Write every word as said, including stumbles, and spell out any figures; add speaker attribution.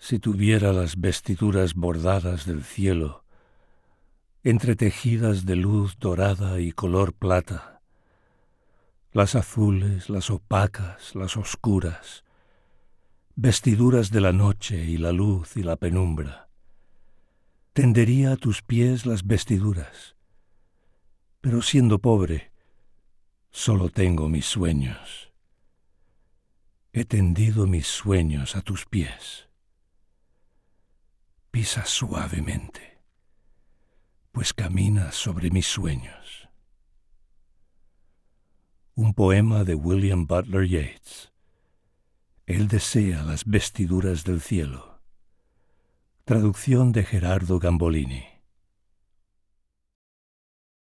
Speaker 1: Si tuviera las vestiduras bordadas del cielo, entretejidas de luz dorada y color plata, las azules, las opacas, las oscuras, vestiduras de la noche y la luz y la penumbra, tendería a tus pies las vestiduras, pero siendo pobre, solo tengo mis sueños. He tendido mis sueños a tus pies. Pisa suavemente, pues caminas sobre mis sueños. Un poema de William Butler Yeats. Él desea las vestiduras del cielo. Traducción de Gerardo Gambolini.